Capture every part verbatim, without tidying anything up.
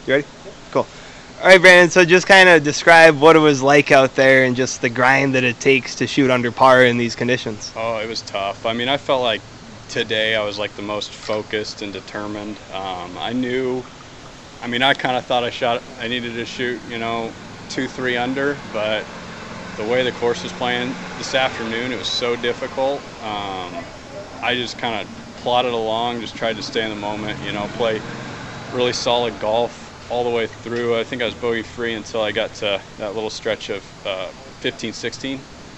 You ready? Cool. All right, Brandon, so just kind of describe what it was like out there and just the grind that it takes to shoot under par in these conditions. Oh, it was tough. I mean, I felt like today I was like the most focused and determined. Um, I knew, I mean, I kind of thought I shot, I needed to shoot, you know, two, three under, but the way the course was playing this afternoon, it was so difficult. Um, I just kind of plodded along, just tried to stay in the moment, you know, play really solid golf all the way through. I think I was bogey free until I got to that little stretch of uh, fifteen, sixteen.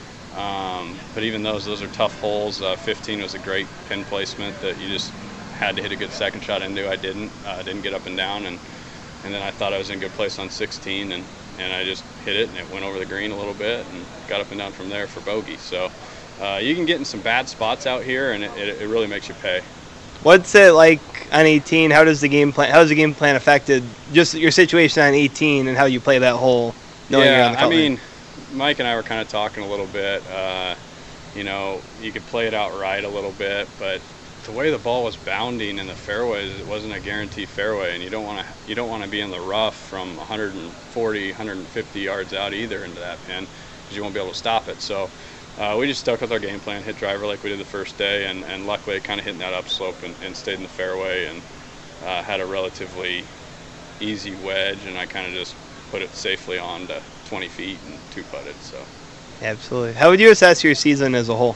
Um, but even those, those are tough holes. Uh, fifteen was a great pin placement that you just had to hit a good second shot into. I didn't. I uh, didn't get up and down, and and then I thought I was in a good place on sixteen, and, and I just hit it, and it went over the green a little bit, and got up and down from there for bogey. So uh, you can get in some bad spots out here, and it, it, it really makes you pay. What's it like on eighteen? How does the game plan? How does the game plan affected just your situation on eighteen and how you play that hole? Knowing yeah, you're on the I cut mean, line? Mike and I were kind of talking a little bit. Uh, you know, you could play it out right a little bit, but the way the ball was bounding in the fairways, it wasn't a guaranteed fairway, and you don't want to you don't want to be in the rough from one forty, one fifty yards out either into that pin, because you won't be able to stop it. So. Uh, we just stuck with our game plan, hit driver like we did the first day, and, and luckily it kind of hit in that upslope and, and stayed in the fairway, and uh, had a relatively easy wedge, and I kind of just put it safely on to twenty feet and two-putted. So. Absolutely. How would you assess your season as a whole?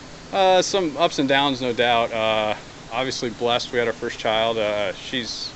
Uh, some ups and downs, no doubt. Uh, obviously blessed. We had our first child. Uh, she's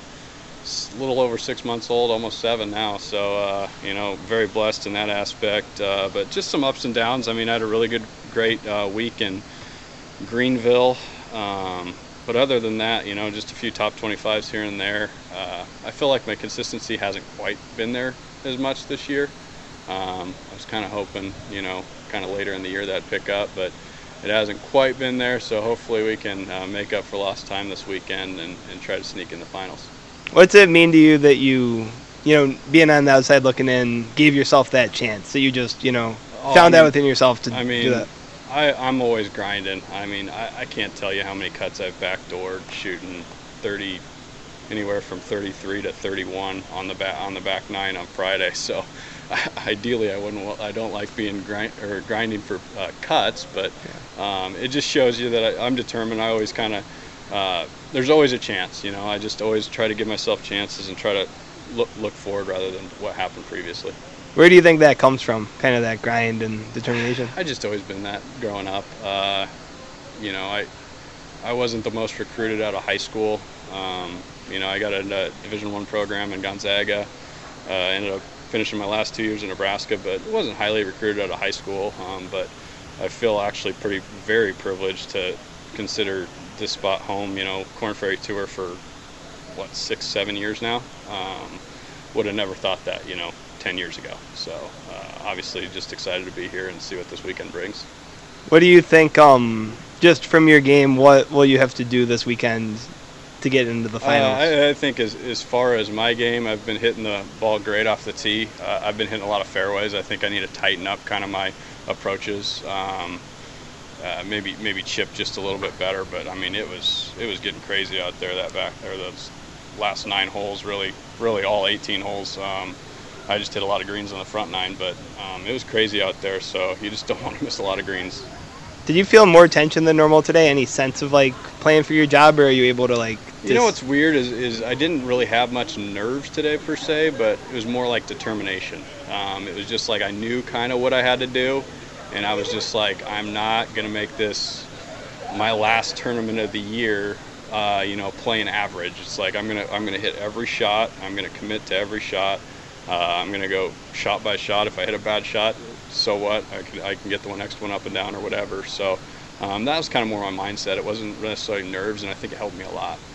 a little over six months old, almost seven now. So, uh, you know, very blessed in that aspect. Uh, but just some ups and downs. I mean, I had a really good, great uh, week in Greenville. Um, but other than that, you know, just a few top twenty-fives here and there. Uh, I feel like my consistency hasn't quite been there as much this year. Um, I was kind of hoping, you know, kind of later in the year that'd pick up, but it hasn't quite been there. So hopefully we can uh, make up for lost time this weekend and, and try to sneak in the finals. What's it mean to you that you, you know, being on the outside looking in, gave yourself that chance? So you just, you know, Oh, found I mean, out within yourself to I mean, do that? I, I'm always grinding. I mean, I, I can't tell you how many cuts I've backdoored shooting thirty, anywhere from thirty-three to thirty-one on the back on the back nine on Friday. So, ideally, I wouldn't. I don't like being grind or grinding for uh, cuts, but um, it just shows you that I, I'm determined. I always kind of. Uh, there's always a chance, you know. I just always try to give myself chances and try to look look forward rather than what happened previously. Where do you think that comes from, kind of that grind and determination? I just always been that growing up. Uh, you know, I I wasn't the most recruited out of high school. Um, you know, I got a Division One program in Gonzaga. Uh, ended up finishing my last two years in Nebraska, but it wasn't highly recruited out of high school. Um, but I feel actually pretty very privileged to consider this spot home. You know, Korn Ferry Tour for what six, seven years now. Um, would have never thought that, you know, ten years ago. So uh, obviously, just excited to be here and see what this weekend brings. What do you think? Um, just from your game, what will you have to do this weekend to get into the finals? Uh, I, I think as as far as my game, I've been hitting the ball great off the tee. Uh, I've been hitting a lot of fairways. I think I need to tighten up kind of my approaches. Um, Uh, maybe maybe chip just a little bit better, but I mean it was it was getting crazy out there that back there those last nine holes, really really all eighteen holes. Um, I just hit a lot of greens on the front nine, but um, it was crazy out there, so you just don't want to miss a lot of greens. Did you feel more tension than normal today? Any sense of like playing for your job, or are you able to like? Just... You know what's weird is is I didn't really have much nerves today per se, but it was more like determination. Um, it was just like I knew kind of what I had to do. And I was just like, I'm not going to make this my last tournament of the year, uh, you know, playing average. It's like I'm going to I'm gonna hit every shot. I'm going to commit to every shot. Uh, I'm going to go shot by shot. If I hit a bad shot, so what? I can, I can get the next one up and down or whatever. So um, that was kind of more my mindset. It wasn't necessarily nerves, and I think it helped me a lot.